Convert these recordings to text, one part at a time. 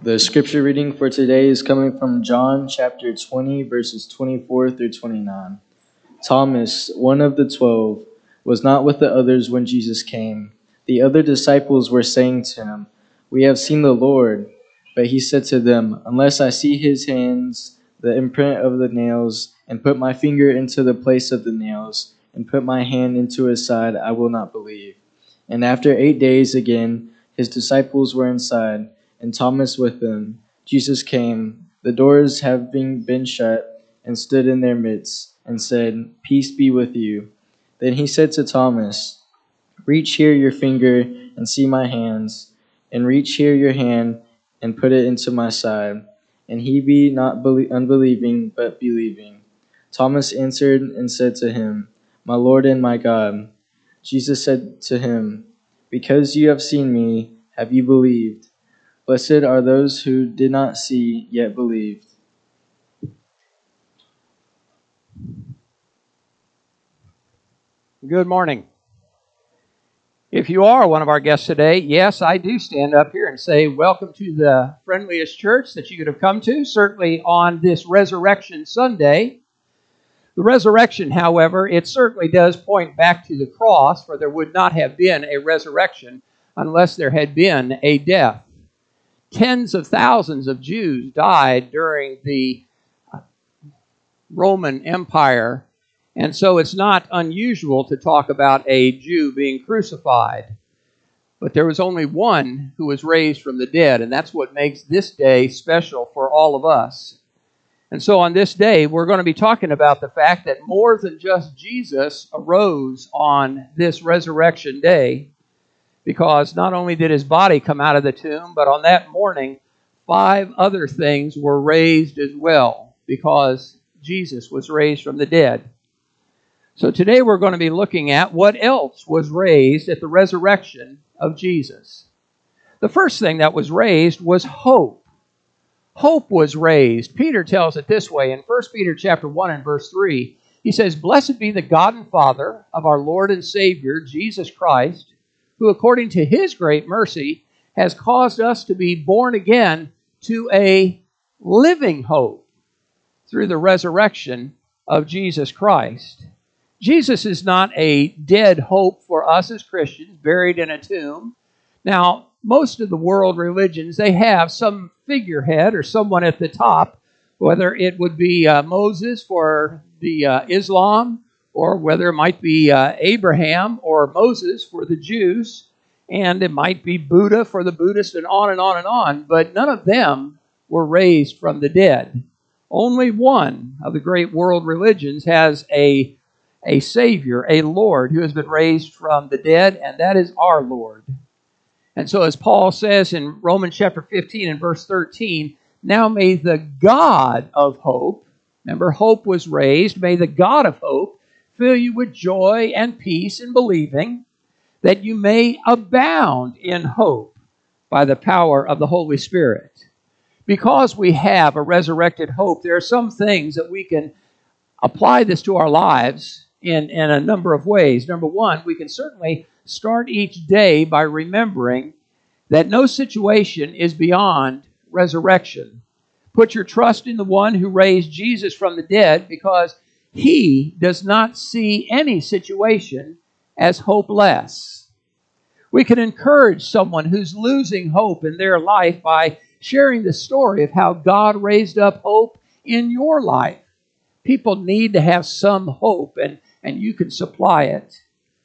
The scripture reading for today is coming from John chapter 20, verses 24 through 29. Thomas, one of the 12, was not with the others when Jesus came. The other disciples were saying to him, "We have seen the Lord." But he said to them, "Unless I see his hands, the imprint of the nails, and put my finger into the place of the nails, and put my hand into his side, I will not believe." And after 8 days again, his disciples were inside, and Thomas with them. Jesus came, the doors having been shut, and stood in their midst, and said, "Peace be with you." Then he said to Thomas, "Reach here your finger, and see my hands, and reach here your hand, and put it into my side, and he be not unbelieving, but believing." Thomas answered and said to him, "My Lord and my God." Jesus said to him, "Because you have seen me, have you believed? Blessed are those who did not see, yet believed." Good morning. If you are one of our guests today, yes, I do stand up here and say welcome to the friendliest church that you could have come to, certainly on this Resurrection Sunday. The resurrection, however, it certainly does point back to the cross, for there would not have been a resurrection unless there had been a death. Tens of thousands of Jews died during the Roman Empire, and so it's not unusual to talk about a Jew being crucified. But there was only one who was raised from the dead, and that's what makes this day special for all of us. And so on this day, we're going to be talking about the fact that more than just Jesus arose on this resurrection day, because not only did his body come out of the tomb, but on that morning, 5 other things were raised as well, because Jesus was raised from the dead. So today we're going to be looking at what else was raised at the resurrection of Jesus. The first thing that was raised was hope. Hope was raised. Peter tells it this way in 1 Peter chapter 1 and verse 3. He says, "Blessed be the God and Father of our Lord and Savior, Jesus Christ, who according to his great mercy has caused us to be born again to a living hope through the resurrection of Jesus Christ." Jesus is not a dead hope for us as Christians, buried in a tomb. Now, most of the world religions, they have some figurehead or someone at the top, whether it would be Moses for the Islam, or whether it might be Abraham or Moses for the Jews, and it might be Buddha for the Buddhists, and on and on and on. But none of them were raised from the dead. Only one of the great world religions has a Savior, a Lord who has been raised from the dead, and that is our Lord. And so as Paul says in Romans chapter 15 and verse 13, "Now may the God of hope," remember hope was raised, "may the God of hope fill you with joy and peace in believing, that you may abound in hope by the power of the Holy Spirit." Because we have a resurrected hope, there are some things that we can apply this to our lives in a number of ways. Number one, we can certainly start each day by remembering that no situation is beyond resurrection. Put your trust in the one who raised Jesus from the dead, because he does not see any situation as hopeless. We can encourage someone who's losing hope in their life by sharing the story of how God raised up hope in your life. People need to have some hope, and you can supply it.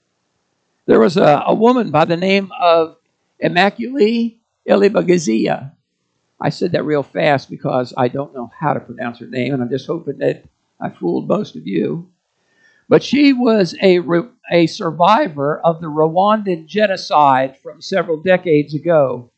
There was a woman by the name of Immaculée Ilibagiza. I said that real fast because I don't know how to pronounce her name, and I'm just hoping that I fooled most of you. But she was a survivor of the Rwandan genocide from several decades ago.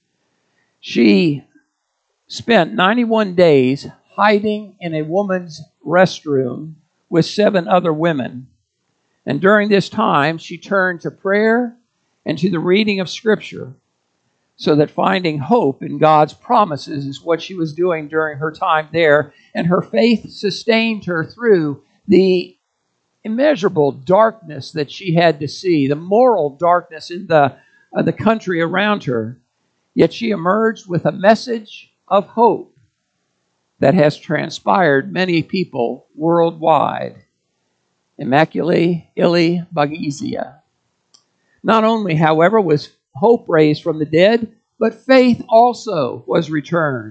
She spent 91 days hiding in a woman's restroom with 7 other women. And during this time, she turned to prayer and to the reading of Scripture, so that finding hope in God's promises is what she was doing during her time there. And her faith sustained her through the immeasurable darkness that she had to see, the moral darkness in the country around her. Yet she emerged with a message of hope that has transpired many people worldwide. Immaculée Ilibagiza. Not only, however, was hope raised from the dead, but faith also was returned.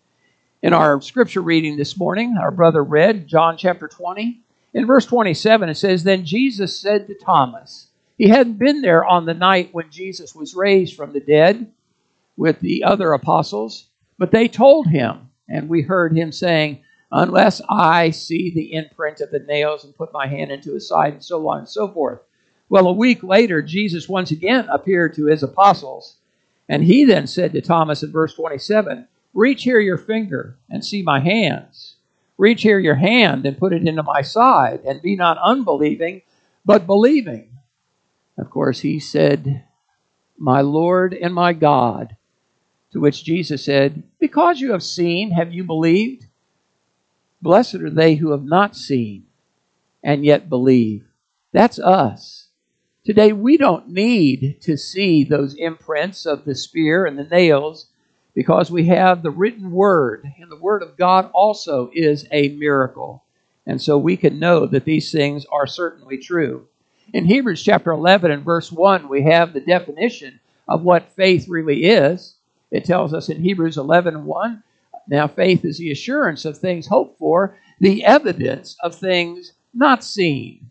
In our scripture reading this morning, our brother read John chapter 20. In verse 27, it says, "Then Jesus said to Thomas," he hadn't been there on the night when Jesus was raised from the dead with the other apostles, but they told him, and we heard him saying, "Unless I see the imprint of the nails and put my hand into his side," and so on and so forth. Well, a week later, Jesus once again appeared to his apostles, and he then said to Thomas in verse 27, "Reach here your finger and see my hands. Reach here your hand and put it into my side, and be not unbelieving, but believing." Of course, he said, "My Lord and my God." To which Jesus said, "Because you have seen, have you believed? Blessed are they who have not seen and yet believe." That's us. Today, we don't need to see those imprints of the spear and the nails because we have the written word, and the word of God also is a miracle. And so we can know that these things are certainly true. In Hebrews chapter 11 and verse 1, we have the definition of what faith really is. It tells us in Hebrews 11:1, "Now faith is the assurance of things hoped for, the evidence of things not seen."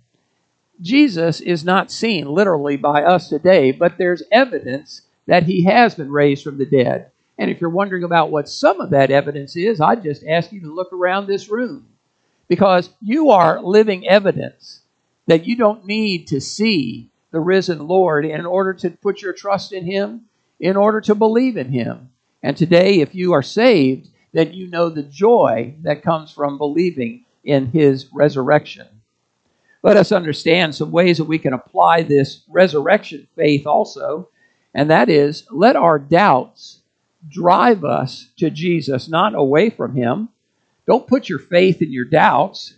Jesus is not seen literally by us today, but there's evidence that he has been raised from the dead. And if you're wondering about what some of that evidence is, I'd just ask you to look around this room, because you are living evidence that you don't need to see the risen Lord in order to put your trust in him, in order to believe in him. And today, if you are saved, then you know the joy that comes from believing in his resurrection. Let us understand some ways that we can apply this resurrection faith also, and that is, let our doubts drive us to Jesus, not away from him. Don't put your faith in your doubts.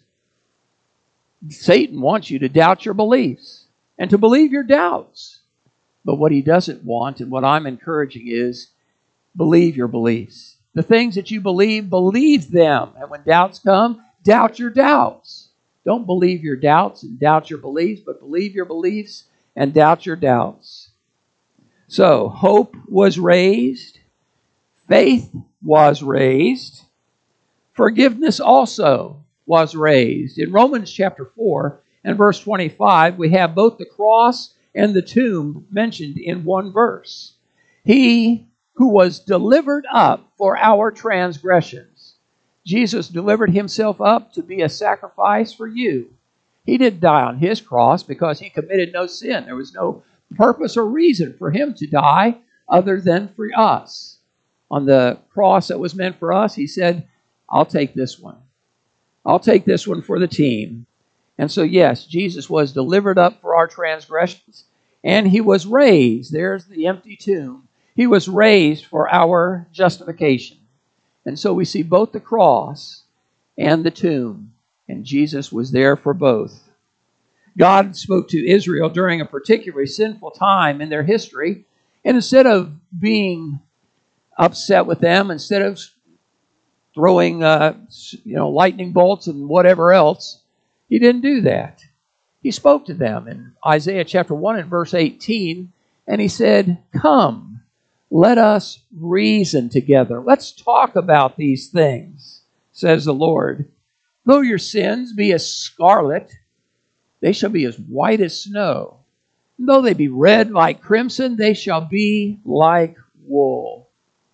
Satan wants you to doubt your beliefs and to believe your doubts. But what he doesn't want, and what I'm encouraging, is believe your beliefs. The things that you believe, believe them. And when doubts come, doubt your doubts. Don't believe your doubts and doubt your beliefs, but believe your beliefs and doubt your doubts. So, hope was raised. Faith was raised. Forgiveness also was raised. In Romans chapter 4 and verse 25, we have both the cross and the tomb mentioned in one verse. He who was delivered up for our transgressions. Jesus delivered himself up to be a sacrifice for you. He didn't die on his cross because he committed no sin. There was no purpose or reason for him to die other than for us. On the cross that was meant for us, he said, "I'll take this one. I'll take this one for the team." And so, yes, Jesus was delivered up for our transgressions, and he was raised. There's the empty tomb. He was raised for our justification. And so we see both the cross and the tomb, and Jesus was there for both. God spoke to Israel during a particularly sinful time in their history, and instead of being upset with them, instead of throwing lightning bolts and whatever else, he didn't do that. He spoke to them in Isaiah chapter 1 and verse 18, and he said, "Come, let us reason together. Let's talk about these things, says the Lord. Though your sins be as scarlet, they shall be as white as snow. And though they be red like crimson, they shall be like wool."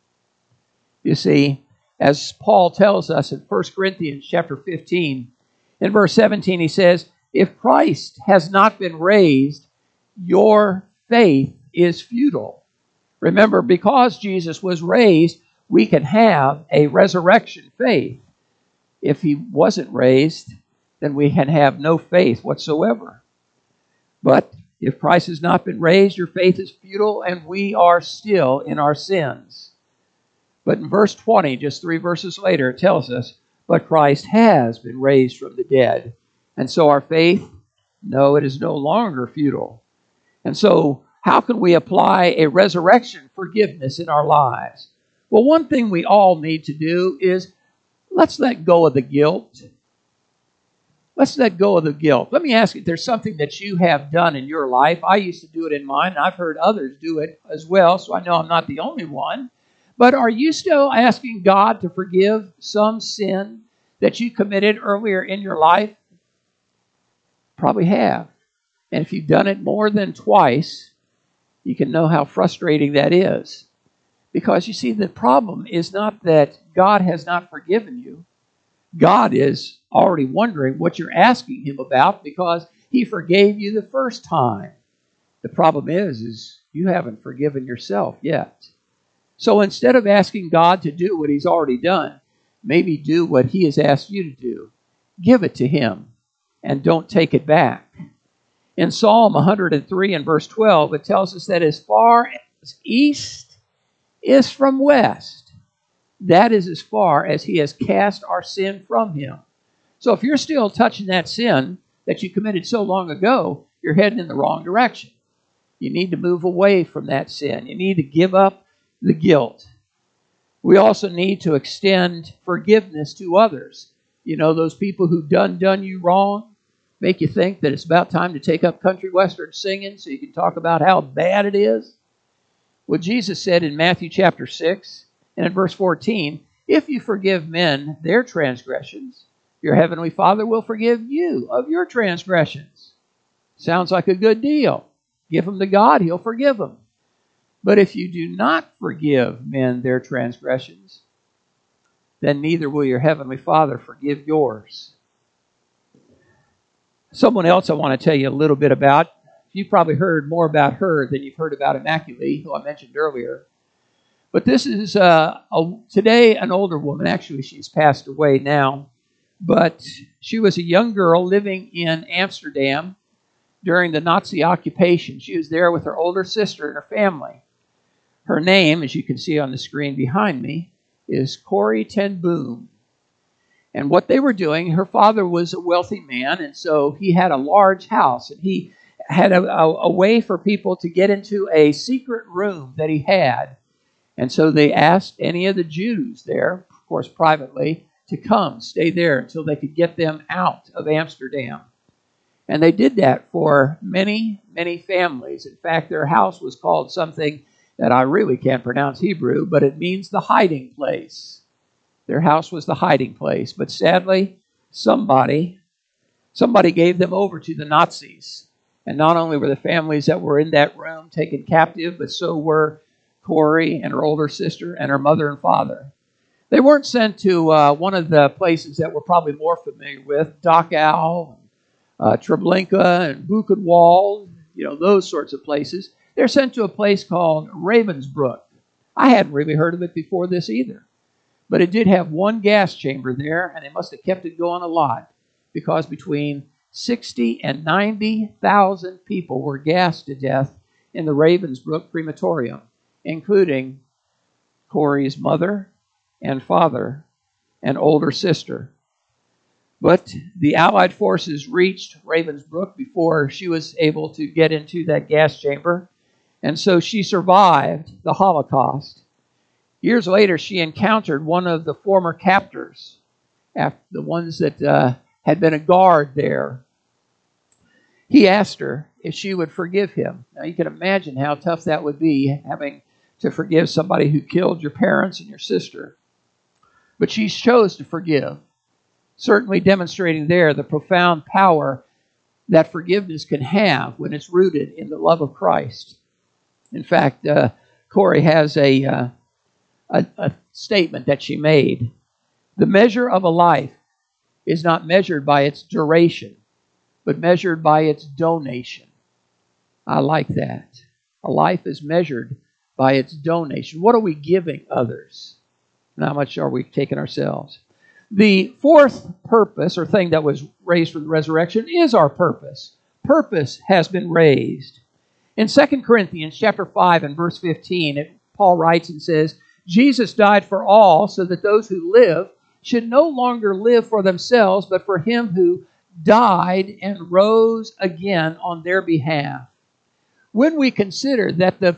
You see, as Paul tells us in 1 Corinthians chapter 15, in verse 17, he says, "If Christ has not been raised, your faith is futile." Remember, because Jesus was raised, we can have a resurrection faith. If he wasn't raised, then we can have no faith whatsoever. But if Christ has not been raised, your faith is futile, and we are still in our sins. But in verse 20, just 3 verses later, it tells us, "But Christ has been raised from the dead." And so our faith, no, it is no longer futile. And so how can we apply a resurrection forgiveness in our lives? Well, one thing we all need to do is let's let go of the guilt. Let's let go of the guilt. Let me ask you, if there's something that you have done in your life. I used to do it in mine, and I've heard others do it as well, so I know I'm not the only one. But are you still asking God to forgive some sin that you committed earlier in your life? Probably have. And if you've done it more than twice, you can know how frustrating that is. Because you see, the problem is not that God has not forgiven you. God is already wondering what you're asking him about because he forgave you the first time. The problem is you haven't forgiven yourself yet. So instead of asking God to do what he's already done, maybe do what he has asked you to do. Give it to him and don't take it back. In Psalm 103 and verse 12, it tells us that as far as east is from west, that is as far as he has cast our sin from him. So if you're still touching that sin that you committed so long ago, you're heading in the wrong direction. You need to move away from that sin. You need to give up the guilt. We also need to extend forgiveness to others. You know, those people who done you wrong, make you think that it's about time to take up country western singing so you can talk about how bad it is. Well, Jesus said in Matthew chapter 6 and in verse 14, if you forgive men their transgressions, your heavenly Father will forgive you of your transgressions. Sounds like a good deal. Give them to God, he'll forgive them. But if you do not forgive men their transgressions, then neither will your heavenly Father forgive yours. Someone else I want to tell you a little bit about. You've probably heard more about her than you've heard about Immaculée, who I mentioned earlier. But this is today an older woman. Actually, she's passed away now. But she was a young girl living in Amsterdam during the Nazi occupation. She was there with her older sister and her family. Her name, as you can see on the screen behind me, is Corrie ten Boom. And what they were doing, her father was a wealthy man, and so he had a large house, and he had a way for people to get into a secret room that he had. And so they asked any of the Jews there, of course privately, to come, stay there until they could get them out of Amsterdam. And they did that for many, many families. In fact, their house was called something that I really can't pronounce Hebrew, but it means the hiding place. Their house was the hiding place. But sadly, somebody gave them over to the Nazis. And not only were the families that were in that room taken captive, but so were Corrie and her older sister and her mother and father. They weren't sent to one of the places that we're probably more familiar with, Dachau, Treblinka, and Buchenwald, those sorts of places. They're sent to a place called Ravensbrück. I hadn't really heard of it before this either. But it did have one gas chamber there, and they must have kept it going a lot, because between 60 and 90,000 people were gassed to death in the Ravensbrück crematorium, including Corrie's mother and father and older sister. But the Allied forces reached Ravensbrück before she was able to get into that gas chamber, and so she survived the Holocaust. Years later, she encountered one of the former captors, the ones that had been a guard there. He asked her if she would forgive him. Now, you can imagine how tough that would be, having to forgive somebody who killed your parents and your sister. But she chose to forgive, certainly demonstrating there the profound power that forgiveness can have when it's rooted in the love of Christ. In fact, Corrie has a statement that she made. The measure of a life is not measured by its duration, but measured by its donation. I like that. A life is measured by its donation. What are we giving others? And how much are we taking ourselves? The fourth purpose, or thing that was raised from the resurrection, is our purpose. Purpose has been raised. In 2 Corinthians chapter 5 and verse 15, Paul writes and says, Jesus died for all, so that those who live should no longer live for themselves, but for him who died and rose again on their behalf. When we consider that the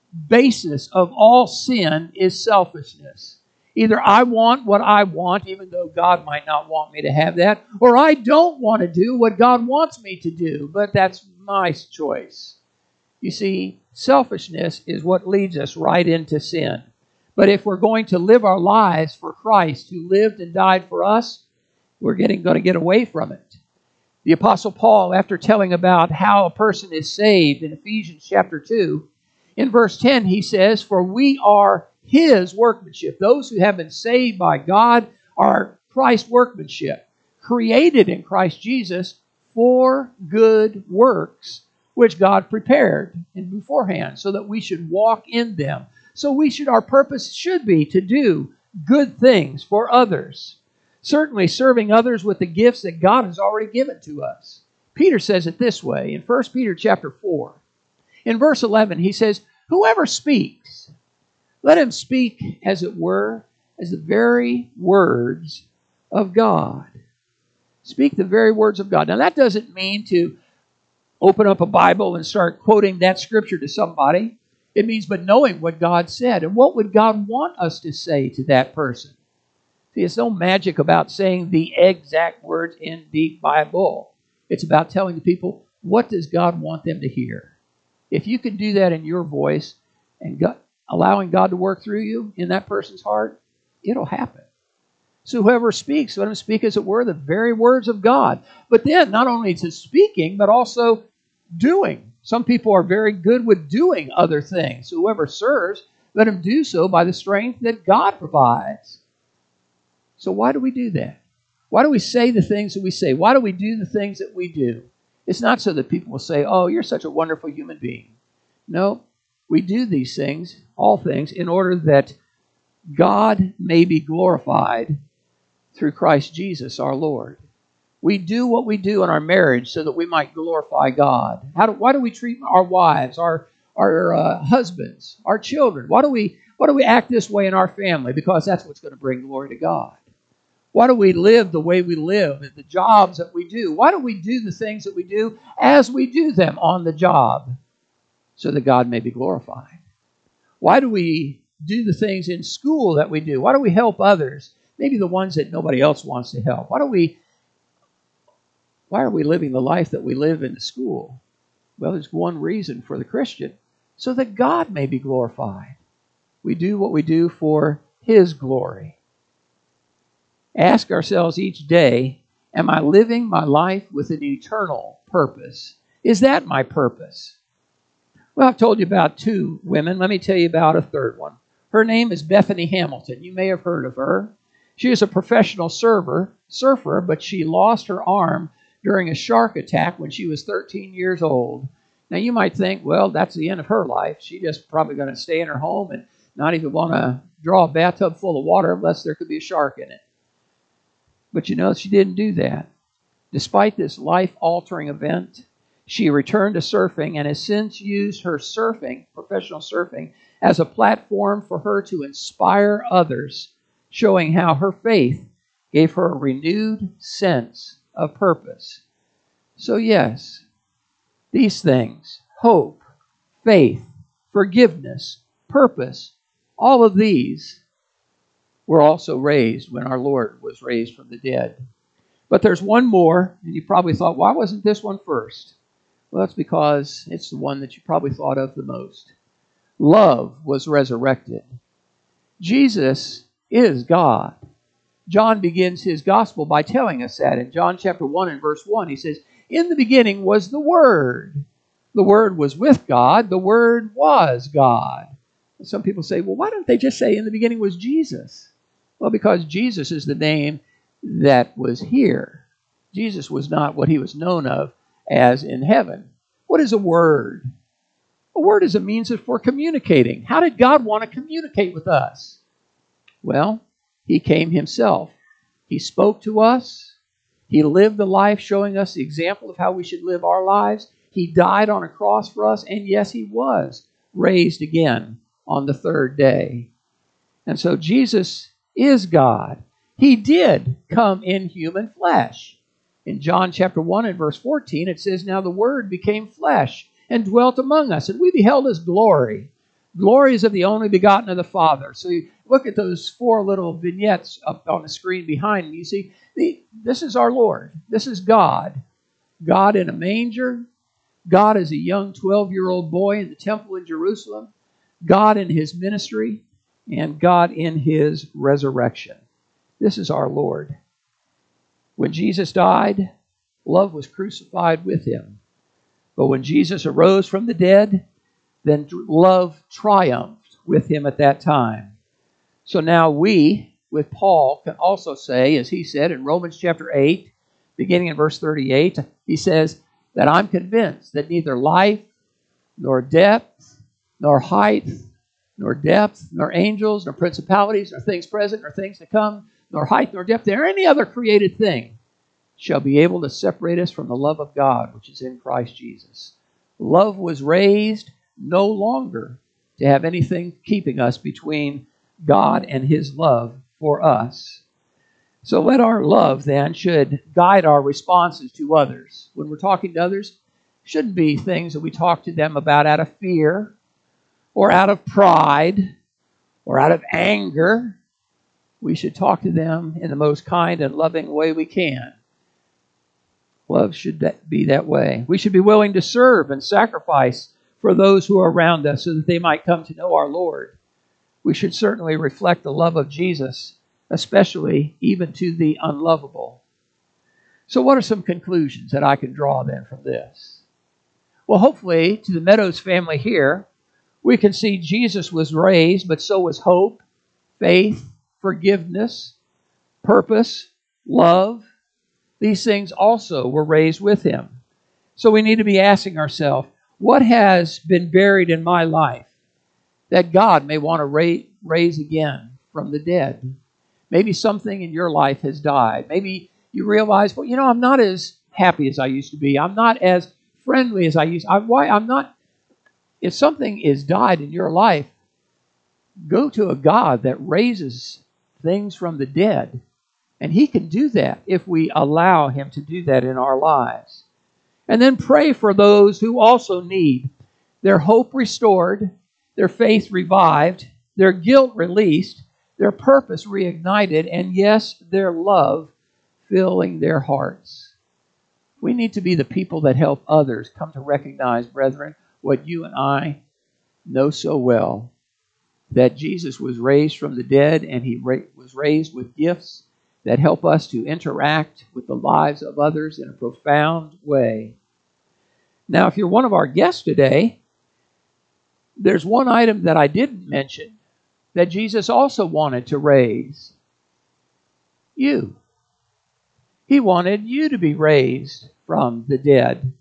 basis of all sin is selfishness. Either I want what I want, even though God might not want me to have that, or I don't want to do what God wants me to do, but that's my choice. You see, selfishness is what leads us right into sin. But if we're going to live our lives for Christ, who lived and died for us, we're going to get away from it. The Apostle Paul, after telling about how a person is saved in Ephesians chapter 2, in verse 10 he says, "For we are His workmanship." Those who have been saved by God are Christ's workmanship, created in Christ Jesus for good works, which God prepared in beforehand, so that we should walk in them. So our purpose should be to do good things for others. Certainly serving others with the gifts that God has already given to us. Peter says it this way in 1 Peter chapter 4. In verse 11 he says, "Whoever speaks, let him speak as it were, as the very words of God." Speak the very words of God. Now that doesn't mean to open up a Bible and start quoting that scripture to somebody. It means but knowing what God said. And what would God want us to say to that person? See, it's no magic about saying the exact words in the Bible. It's about telling the people, what does God want them to hear? If you can do that in your voice and allowing God to work through you in that person's heart, it'll happen. So whoever speaks, let him speak as it were the very words of God. But then not only to speaking, but also doing. Some people are very good with doing other things. So whoever serves, let him do so by the strength that God provides. So why do we do that? Why do we say the things that we say? Why do we do the things that we do? It's not so that people will say, "Oh, you're such a wonderful human being." No, we do these things, all things, in order that God may be glorified through Christ Jesus our Lord. We do what we do in our marriage so that we might glorify God. Why do we treat our wives, our husbands, our children? Why do we act this way in our family? Because that's what's going to bring glory to God. Why do we live the way we live, the jobs that we do? Why do we do the things that we do as we do them on the job? So that God may be glorified. Why do we do the things in school that we do? Why do we help others? Maybe the ones that nobody else wants to help. Why are we living the life that we live in the school? Well, there's one reason for the Christian, so that God may be glorified. We do what we do for His glory. Ask ourselves each day, am I living my life with an eternal purpose? Is that my purpose? Well, I've told you about two women. Let me tell you about a third one. Her name is Bethany Hamilton. You may have heard of her. She is a professional surfer, but she lost her arm during a shark attack when she was 13 years old. Now, you might think, well, that's the end of her life. She's just probably going to stay in her home and not even want to draw a bathtub full of water unless there could be a shark in it. But you know, she didn't do that. Despite this life-altering event, she returned to surfing and has since used her professional surfing, as a platform for her to inspire others, showing how her faith gave her a renewed sense of purpose. So yes, these things, hope, faith, forgiveness, purpose, all of these were also raised when our Lord was raised from the dead. But there's one more, and you probably thought, why wasn't this one first? Well, that's because it's the one that you probably thought of the most. Love was resurrected. Jesus is God. John begins his gospel by telling us that. In John chapter 1 and verse 1, he says, "In the beginning was the Word. The Word was with God. The Word was God." And some people say, well, why don't they just say in the beginning was Jesus? Well, because Jesus is the name that was here. Jesus was not what he was known of as in heaven. What is a word? A word is a means for communicating. How did God want to communicate with us? Well, He came Himself. He spoke to us. He lived the life showing us the example of how we should live our lives. He died on a cross for us, and yes, He was raised again on the third day. And so Jesus is God. He did come in human flesh. In John chapter 1 and verse 14, it says, "Now the Word became flesh and dwelt among us, and we beheld His glory, Glory is of the only begotten of the Father. So you look at those 4 little vignettes up on the screen behind me. You see, this is our Lord. This is God. God in a manger. God as a young 12-year-old boy in the temple in Jerusalem. God in his ministry. And God in his resurrection. This is our Lord. When Jesus died, love was crucified with him. But when Jesus arose from the dead, then love triumphed with him at that time. So now we, with Paul, can also say, as he said in Romans chapter 8, beginning in verse 38, he says that I'm convinced that neither life, nor depth, nor height, nor depth, nor angels, nor principalities, nor things present, nor things to come, nor height, nor depth, nor any other created thing shall be able to separate us from the love of God, which is in Christ Jesus. Love was raised no longer to have anything keeping us between God and his love for us. So let our love then should guide our responses to others. When we're talking to others, it shouldn't be things that we talk to them about out of fear or out of pride or out of anger. We should talk to them in the most kind and loving way we can. Love should be that way. We should be willing to serve and sacrifice for those who are around us so that they might come to know our Lord. We should certainly reflect the love of Jesus, especially even to the unlovable. So what are some conclusions that I can draw then from this? Well, hopefully to the Meadows family here, we can see Jesus was raised, but so was hope, faith, forgiveness, purpose, love. These things also were raised with him. So we need to be asking ourselves, what has been buried in my life that God may want to raise again from the dead? Maybe something in your life has died. Maybe you realize, well, I'm not as happy as I used to be. I'm not as friendly as I used to. I'm not. If something is died in your life, go to a God that raises things from the dead. And he can do that if we allow him to do that in our lives. And then pray for those who also need their hope restored, their faith revived, their guilt released, their purpose reignited, and yes, their love filling their hearts. We need to be the people that help others come to recognize, brethren, what you and I know so well, that Jesus was raised from the dead, and he was raised with gifts that help us to interact with the lives of others in a profound way. Now, if you're one of our guests today, there's one item that I didn't mention that Jesus also wanted to raise. You. He wanted you to be raised from the dead.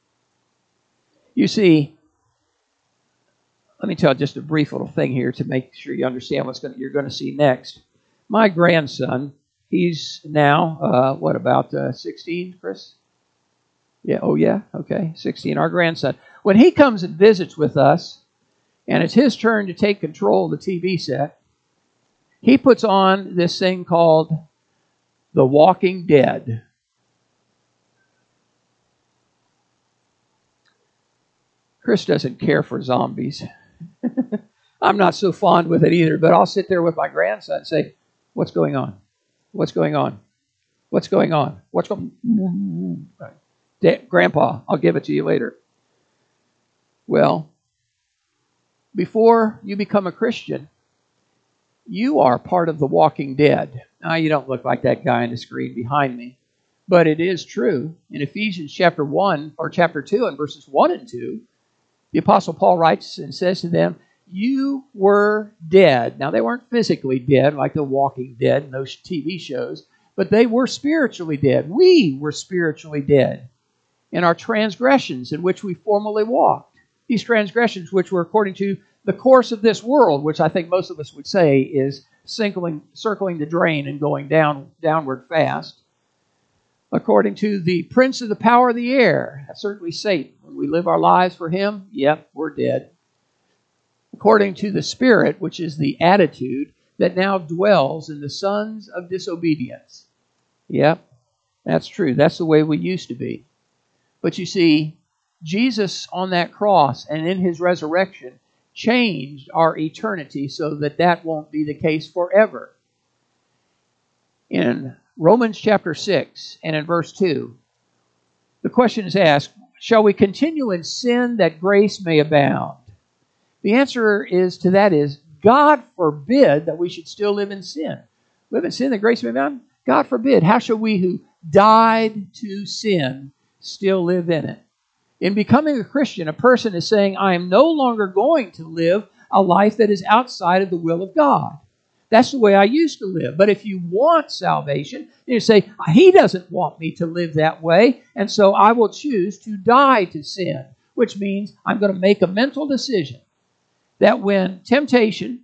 You see, let me tell just a brief little thing here to make sure you understand you're going to see next. My grandson, he's now, 16, Chris? Yeah, okay, 16, our grandson. When he comes and visits with us, and it's his turn to take control of the TV set, he puts on this thing called The Walking Dead. Chris doesn't care for zombies. I'm not so fond with it either, but I'll sit there with my grandson and say, what's going on? What's going on? What's going on? What's going on? Grandpa, I'll give it to you later. Well, before you become a Christian, you are part of the walking dead. Now, you don't look like that guy on the screen behind me, but it is true. In Ephesians chapter 1 or chapter 2 and verses 1 and 2, the Apostle Paul writes and says to them, you were dead. Now, they weren't physically dead like the Walking Dead and those TV shows, but they were spiritually dead. We were spiritually dead in our transgressions in which we formerly walked. These transgressions which were according to the course of this world, which I think most of us would say is circling the drain and going downward fast. According to the prince of the power of the air, that's certainly Satan. When we live our lives for him, yep, we're dead. According to the Spirit, which is the attitude that now dwells in the sons of disobedience. Yep, that's true. That's the way we used to be. But you see, Jesus on that cross and in his resurrection changed our eternity so that that won't be the case forever. In Romans chapter 6 and in verse 2, the question is asked, shall we continue in sin that grace may abound? The answer to that is, God forbid that we should still live in sin. Live in sin that grace may abound? God forbid. How shall we who died to sin still live in it? In becoming a Christian, a person is saying, I am no longer going to live a life that is outside of the will of God. That's the way I used to live. But if you want salvation, you say, He doesn't want me to live that way, and so I will choose to die to sin, which means I'm going to make a mental decision that when temptation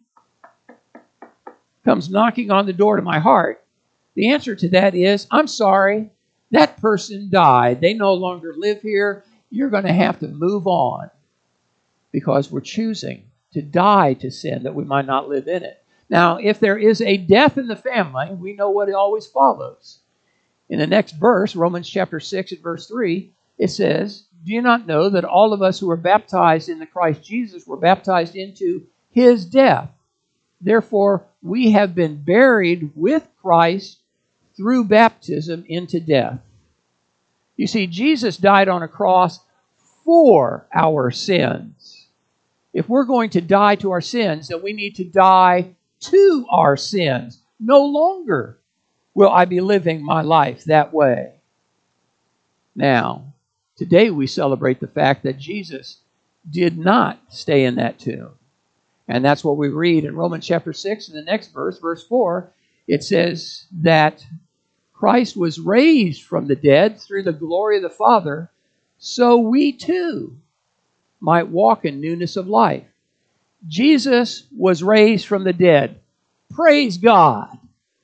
comes knocking on the door to my heart, the answer to that is, I'm sorry, that person died. They no longer live here. You're going to have to move on because we're choosing to die to sin that we might not live in it. Now, if there is a death in the family, we know what it always follows. In the next verse, Romans chapter 6 and verse 3, it says, do you not know that all of us who were baptized into Christ Jesus were baptized into His death? Therefore, we have been buried with Christ through baptism into death. You see, Jesus died on a cross for our sins. If we're going to die to our sins, then we need to die to our sins. No longer will I be living my life that way. Now, today we celebrate the fact that Jesus did not stay in that tomb. And that's what we read in Romans chapter 6 in the next verse, verse 4. It says that Christ was raised from the dead through the glory of the Father, so we too might walk in newness of life. Jesus was raised from the dead. Praise God.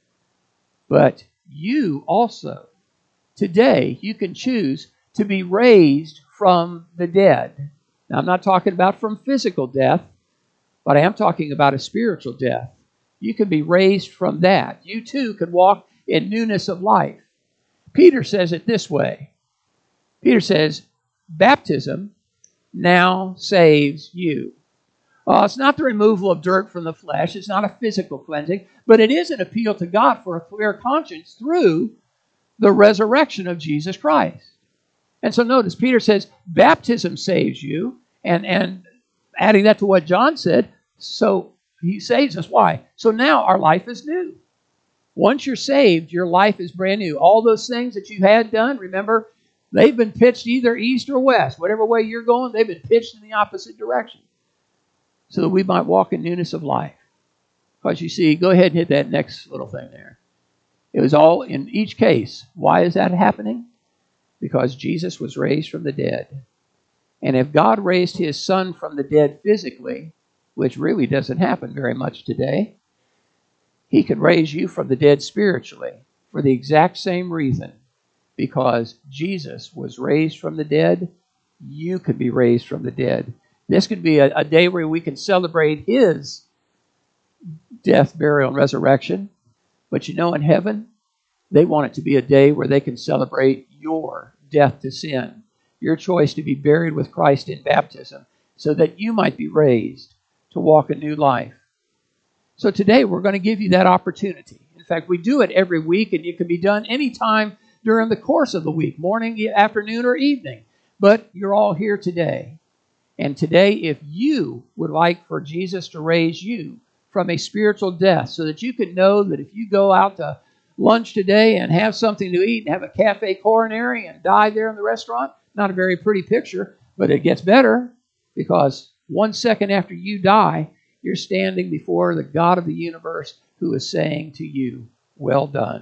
But you also, today, you can choose to be raised from the dead. Now, I'm not talking about from physical death, but I am talking about a spiritual death. You can be raised from that. You too can walk in newness of life. Peter says it this way. Peter says, baptism now saves you. It's not the removal of dirt from the flesh. It's not a physical cleansing, but it is an appeal to God for a clear conscience through the resurrection of Jesus Christ. And so notice, Peter says, baptism saves you, and adding that to what John said, so he saves us. Why? So now our life is new. Once you're saved, your life is brand new. All those things that you had done, remember, they've been pitched either east or west. Whatever way you're going, they've been pitched in the opposite direction, so that we might walk in newness of life. Because you see, go ahead and hit that next little thing there. It was all in each case. Why is that happening? Because Jesus was raised from the dead. And if God raised His Son from the dead physically, which really doesn't happen very much today, He could raise you from the dead spiritually for the exact same reason. Because Jesus was raised from the dead, you could be raised from the dead. This could be a day where we can celebrate His death, burial, and resurrection. But you know, in heaven, they want it to be a day where they can celebrate your death to sin, your choice to be buried with Christ in baptism, so that you might be raised to walk a new life. So today, we're going to give you that opportunity. In fact, we do it every week, and it can be done anytime during the course of the week, morning, afternoon, or evening. But you're all here today. And today, if you would like for Jesus to raise you from a spiritual death, so that you can know that if you go out to lunch today and have something to eat and have a cafe coronary and die there in the restaurant, not a very pretty picture, but it gets better, because 1 second after you die, you're standing before the God of the universe who is saying to you, well done.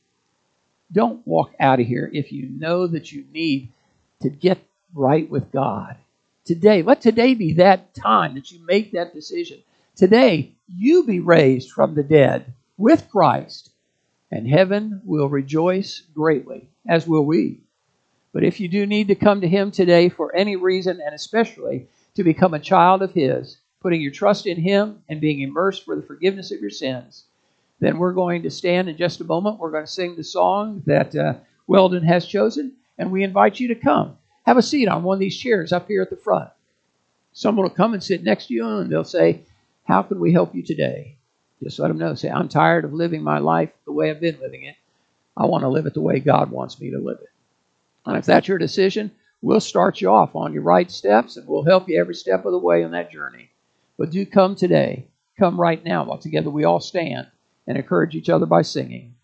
Don't walk out of here if you know that you need to get right with God. Today, let today be that time that you make that decision. Today, you be raised from the dead with Christ, and heaven will rejoice greatly, as will we. But if you do need to come to Him today for any reason, and especially to become a child of His, putting your trust in Him and being immersed for the forgiveness of your sins, then we're going to stand in just a moment. We're going to sing the song that Weldon has chosen, and we invite you to come. Have a seat on one of these chairs up here at the front. Someone will come and sit next to you and they'll say, how can we help you today? Just let them know. Say, I'm tired of living my life the way I've been living it. I want to live it the way God wants me to live it. And if that's your decision, we'll start you off on your right steps and we'll help you every step of the way on that journey. But do come today. Come right now while together we all stand and encourage each other by singing.